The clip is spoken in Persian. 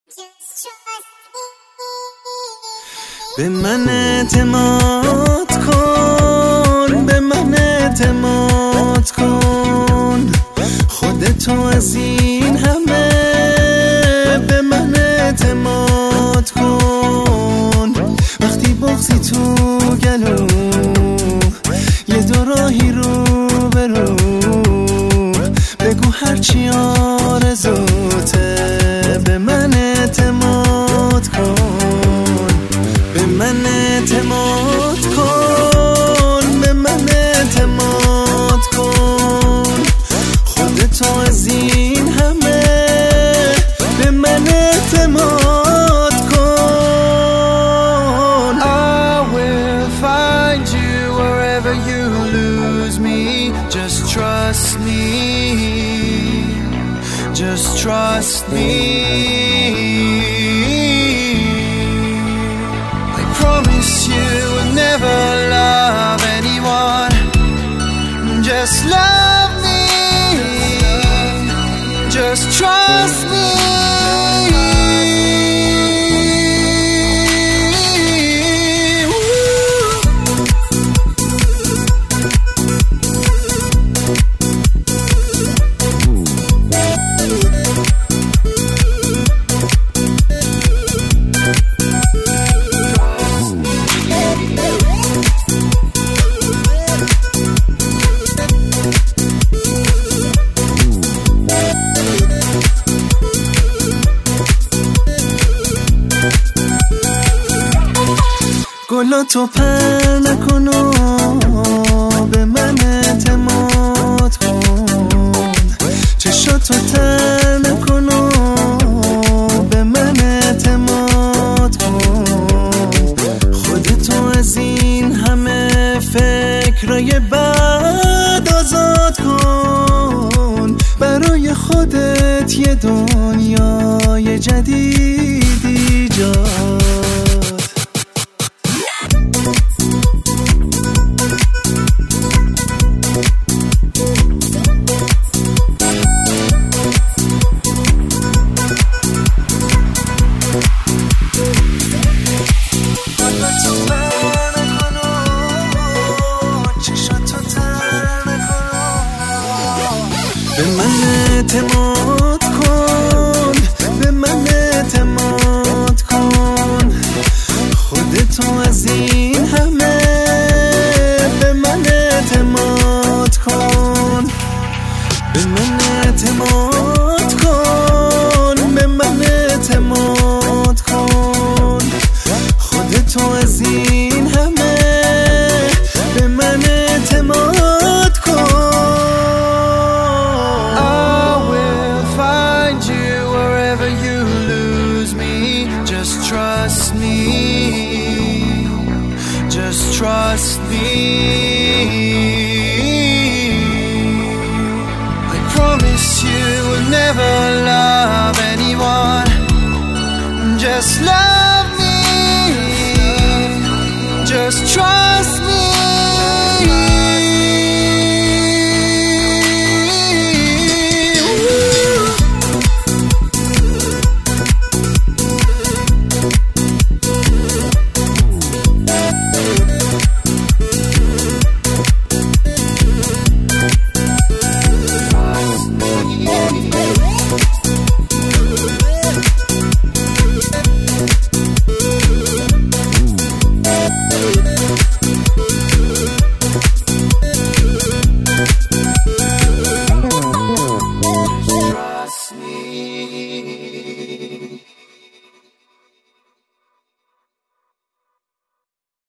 به من اعتماد کن، به من اعتماد کن، خودتو از این همه به من اعتماد کن. وقتی بغضی تو گلو یه دو راهی رو برو، بگو هرچی آرزوته، به من اعتماد کن، به من اعتماد کن، به من اعتماد کن، خودتو از این همه به من اعتماد کن. I will find you wherever you lose me. Just trust me, just trust me. I promise you will never love anyone. Just love me, just trust me. گلاتو پر نکن و به من اعتماد کن، چشاتو تر نکن و به من اعتماد کن، خودتو از این همه فکرای بد آزاد کن، برای خودت یه دنیای جدید ایجاد. به من اعتماد کن، به من اعتماد کن، خودتو از این همه به من اعتماد کن، به من اعتماد کن، به من اعتماد کن، خودتو از این همه به من اعتماد کن. Trust me, just trust me. I promise you will never love anyone. Just love me, just trust me.